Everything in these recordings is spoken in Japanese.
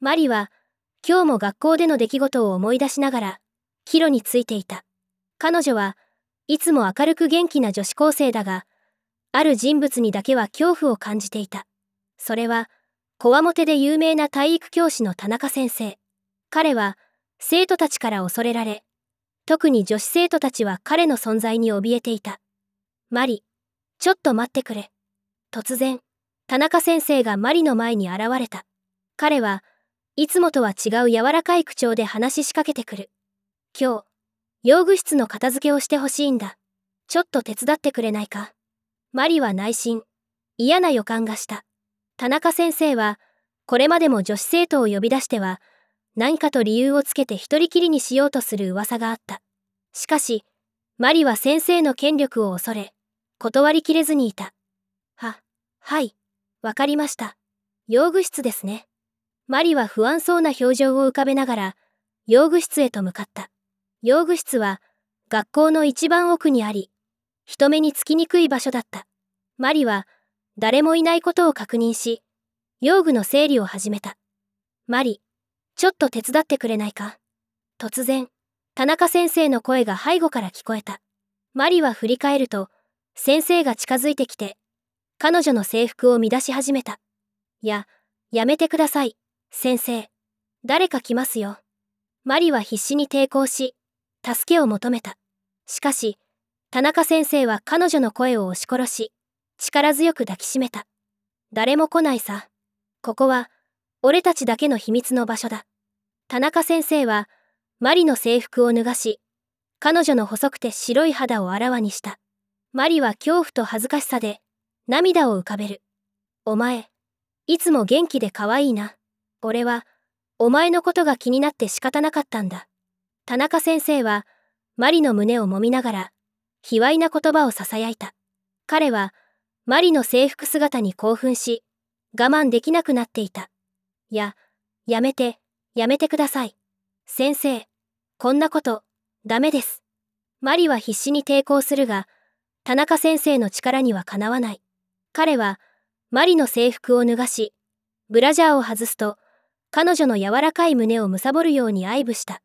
マリは、今日も学校での出来事を思い出しながら、帰路についていた。彼女はいつも明るく元気な女子高生だが、ある人物にだけは恐怖を感じていた。それは、こわもてで有名な体育教師の田中先生。彼は、生徒たちから恐れられ、特に女子生徒たちは彼の存在に怯えていた。マリ、ちょっと待ってくれ。突然、田中先生がマリの前に現れた。彼はいつもとは違う柔らかい口調で話しかけてくる。今日、用具室の片付けをしてほしいんだ。ちょっと手伝ってくれないか。マリは内心、嫌な予感がした。田中先生は、これまでも女子生徒を呼び出しては、何かと理由をつけて一人きりにしようとする噂があった。しかし、マリは先生の権力を恐れ、断りきれずにいた。はい、わかりました。用具室ですね。マリは不安そうな表情を浮かべながら、用具室へと向かった。用具室は、学校の一番奥にあり、人目につきにくい場所だった。マリは、誰もいないことを確認し、用具の整理を始めた。マリ、ちょっと手伝ってくれないか。突然、田中先生の声が背後から聞こえた。マリは振り返ると、先生が近づいてきて、彼女の制服を乱し始めた。やめてください、先生。誰か来ますよ。マリは必死に抵抗し、助けを求めた。しかし、田中先生は彼女の声を押し殺し、力強く抱きしめた。誰も来ないさ。ここは、俺たちだけの秘密の場所だ。田中先生は、マリの制服を脱がし、彼女の細くて白い肌をあらわにした。マリは恐怖と恥ずかしさで、涙を浮かべる。お前、いつも元気で可愛いな。俺は、お前のことが気になって仕方なかったんだ。田中先生は、マリの胸を揉みながら、卑猥な言葉を囁いた。彼は、マリの制服姿に興奮し、我慢できなくなっていた。やめてください。先生、こんなこと、ダメです。マリは必死に抵抗するが、田中先生の力にはかなわない。彼は、マリの制服を脱がし、ブラジャーを外すと、彼女の柔らかい胸を貪るように愛撫した。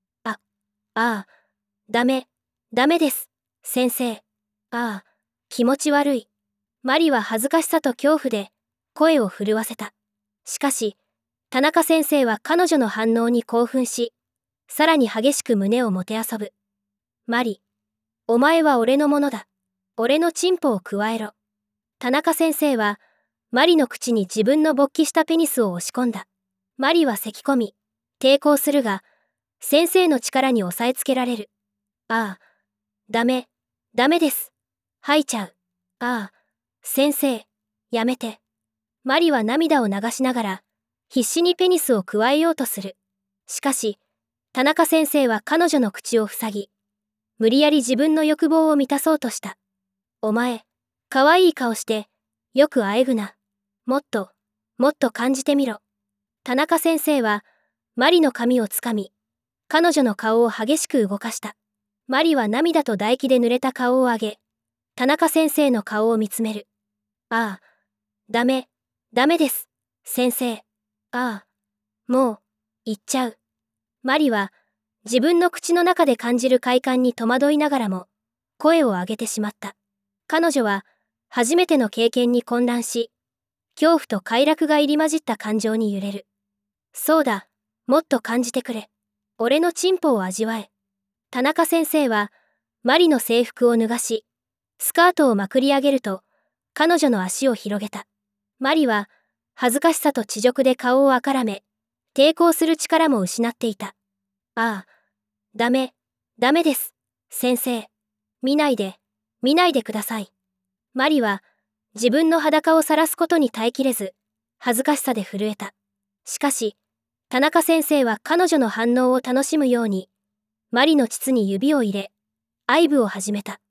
ダメです、先生。気持ち悪い。マリは恥ずかしさと恐怖で、声を震わせた。しかし、田中先生は彼女の反応に興奮し、さらに激しく胸をもてあそぶ。マリ、お前は俺のものだ。俺のチンポをくわえろ。田中先生は、マリの口に自分の勃起したペニスを押し込んだ。マリは咳込み、抵抗するが、先生の力に押さえつけられる。ダメです。吐いちゃう。先生、やめて。マリは涙を流しながら、必死にペニスをくわえようとする。しかし、田中先生は彼女の口を塞ぎ、無理やり自分の欲望を満たそうとした。お前、可愛い顔して、よくあえぐな。もっと感じてみろ。田中先生は、マリの髪をつかみ、彼女の顔を激しく動かした。マリは涙と唾液で濡れた顔を上げ、田中先生の顔を見つめる。ダメです、先生。もう、言っちゃう。マリは、自分の口の中で感じる快感に戸惑いながらも、声を上げてしまった。彼女は、初めての経験に混乱し、恐怖と快楽が入り混じった感情に揺れる。そうだ、もっと感じてくれ。俺のチンポを味わえ。田中先生は、マリの制服を脱がし、スカートをまくり上げると、彼女の足を広げた。マリは、恥ずかしさと恥辱で顔をあからめ、抵抗する力も失っていた。ダメです、先生。見ないでください。マリは、自分の裸を晒すことに耐えきれず、恥ずかしさで震えた。しかし、田中先生は彼女の反応を楽しむように、マリの膣に指を入れ、愛撫を始めた。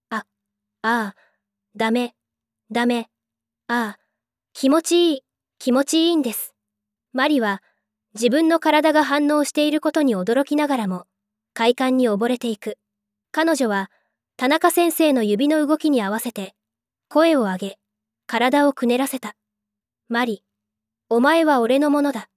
ダメ。気持ちいいんです。マリは、自分の体が反応していることに驚きながらも、快感に溺れていく。彼女は、田中先生の指の動きに合わせて、声を上げ、体をくねらせた。マリ、お前は俺のものだ。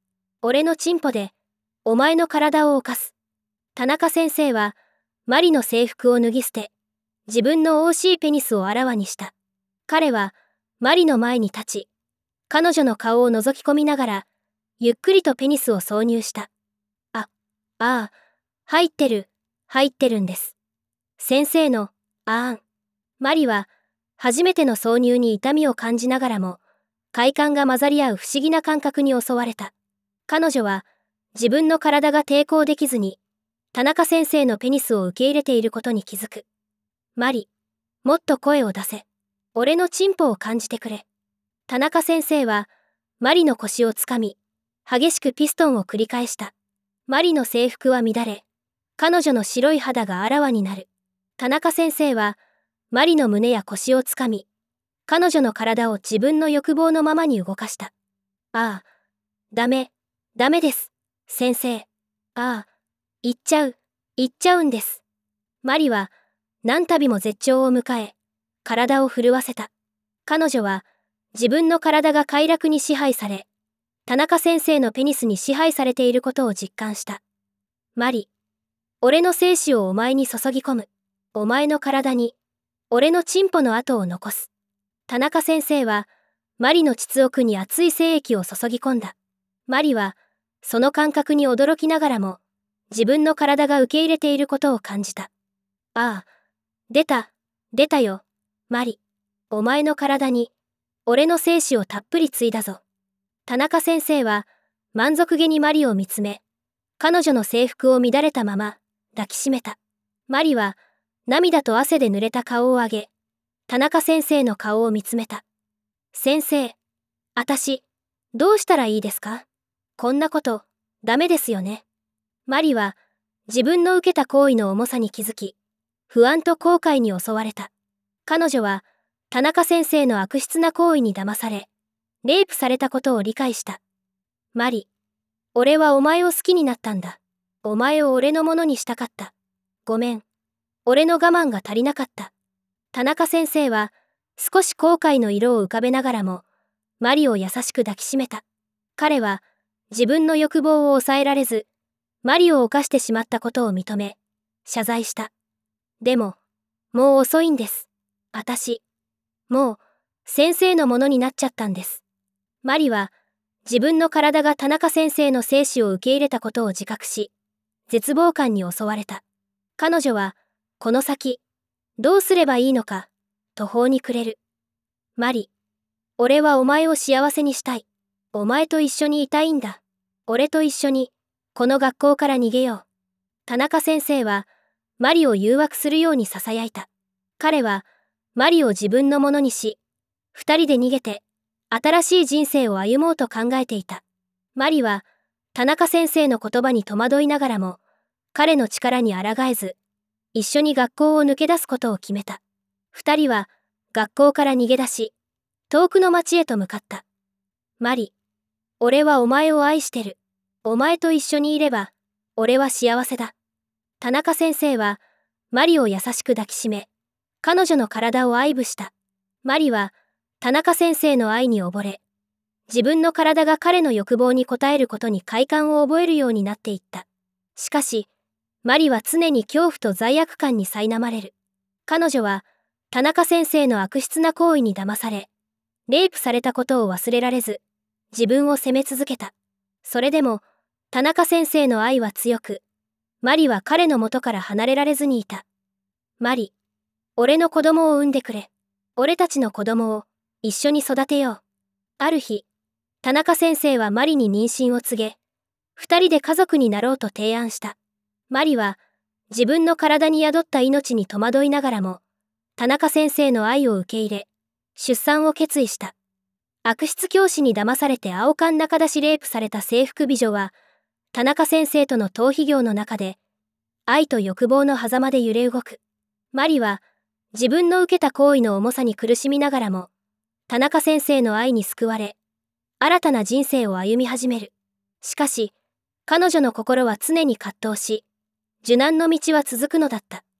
俺のチンポで、お前の体を犯す。田中先生は、マリの制服を脱ぎ捨て、自分の惜しいペニスをあらわにした。彼は、マリの前に立ち、彼女の顔を覗き込みながら、ゆっくりとペニスを挿入した。ああ、入ってるんです。先生の、マリは、初めての挿入に痛みを感じながらも、快感が混ざり合う不思議な感覚に襲われた。彼女は、自分の体が抵抗できずに、田中先生のペニスを受け入れていることに気づく。マリ、もっと声を出せ。俺のチンポを感じてくれ。田中先生は、マリの腰をつかみ、激しくピストンを繰り返した。マリの制服は乱れ、彼女の白い肌があらわになる。田中先生は、マリの胸や腰をつかみ、彼女の体を自分の欲望のままに動かした。ダメです、先生。行っちゃうんです。マリは、何度も絶頂を迎え、体を震わせた。彼女は、自分の体が快楽に支配され、田中先生のペニスに支配されていることを実感した。マリ、俺の精子をお前に注ぎ込む。お前の体に、俺のチンポの跡を残す。田中先生は、マリの膣奥に熱い精液を注ぎ込んだ。マリは、その感覚に驚きながらも、自分の体が受け入れていることを感じた。出たよ、マリ。お前の体に、俺の精子をたっぷり継いだぞ。田中先生は、満足げにマリを見つめ、彼女の制服を乱れたまま、抱きしめた。マリは、涙と汗で濡れた顔を上げ、田中先生の顔を見つめた。先生、どうしたらいいですか？こんなこと、ダメですよね。マリは、自分の受けた行為の重さに気づき、不安と後悔に襲われた。彼女は、田中先生の悪質な行為に騙され、レイプされたことを理解した。マリ、俺はお前を好きになったんだ。お前を俺のものにしたかった。ごめん。俺の我慢が足りなかった。田中先生は、少し後悔の色を浮かべながらも、マリを優しく抱きしめた。彼は、自分の欲望を抑えられず、マリを犯してしまったことを認め、謝罪した。でも、もう遅いんです。もう、先生のものになっちゃったんです。マリは、自分の体が田中先生の精子を受け入れたことを自覚し、絶望感に襲われた。彼女は、この先、どうすればいいのか、途方に暮れる。マリ、俺はお前を幸せにしたい。お前と一緒にいたいんだ。俺と一緒に、この学校から逃げよう。田中先生は、マリを誘惑するように囁いた。彼は、マリを自分のものにし、二人で逃げて、新しい人生を歩もうと考えていた。マリは、田中先生の言葉に戸惑いながらも、彼の力に抗えず、一緒に学校を抜け出すことを決めた。二人は、学校から逃げ出し、遠くの町へと向かった。マリ、俺はお前を愛してる。お前と一緒にいれば、俺は幸せだ。田中先生は、マリを優しく抱きしめ、彼女の体を愛撫した。マリは、田中先生の愛に溺れ、自分の体が彼の欲望に応えることに快感を覚えるようになっていった。しかし、マリは常に恐怖と罪悪感に苛まれる。彼女は、田中先生の悪質な行為に騙され、レイプされたことを忘れられず、自分を責め続けた。それでも、田中先生の愛は強く、マリは彼の元から離れられずにいた。マリ、俺の子供を産んでくれ。俺たちの子供を一緒に育てよう。ある日、田中先生はマリに妊娠を告げ、二人で家族になろうと提案した。マリは、自分の体に宿った命に戸惑いながらも、田中先生の愛を受け入れ、出産を決意した。悪質教師に騙されて青缶中出しレイプされた制服美女は、田中先生との逃避行の中で、愛と欲望の狭間で揺れ動く。マリは、自分の受けた行為の重さに苦しみながらも、田中先生の愛に救われ、新たな人生を歩み始める。しかし、彼女の心は常に葛藤し、受難の道は続くのだった。